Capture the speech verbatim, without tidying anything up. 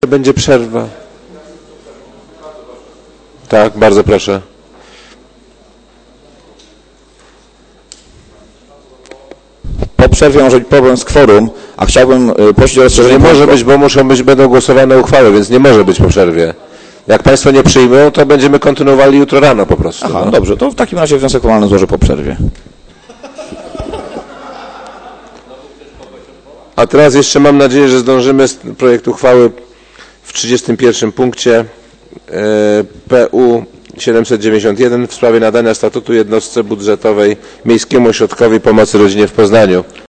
będzie przerwa. Tak, bardzo proszę. Po przerwie może być problem z kworum, a chciałbym prosić o rozszerzenie... Nie może być, bo muszą być, będą głosowane uchwały, więc nie może być po przerwie. Jak Państwo nie przyjmą, to będziemy kontynuowali jutro rano po prostu. Aha, no. dobrze, to w takim razie wniosek formalny złożę po przerwie. A teraz jeszcze mam nadzieję, że zdążymy projekt uchwały w trzydziestym pierwszym punkcie P U siedemset dziewięćdziesiąt jeden w sprawie nadania statutu jednostce budżetowej Miejskiemu Ośrodkowi Pomocy Rodzinie w Poznaniu.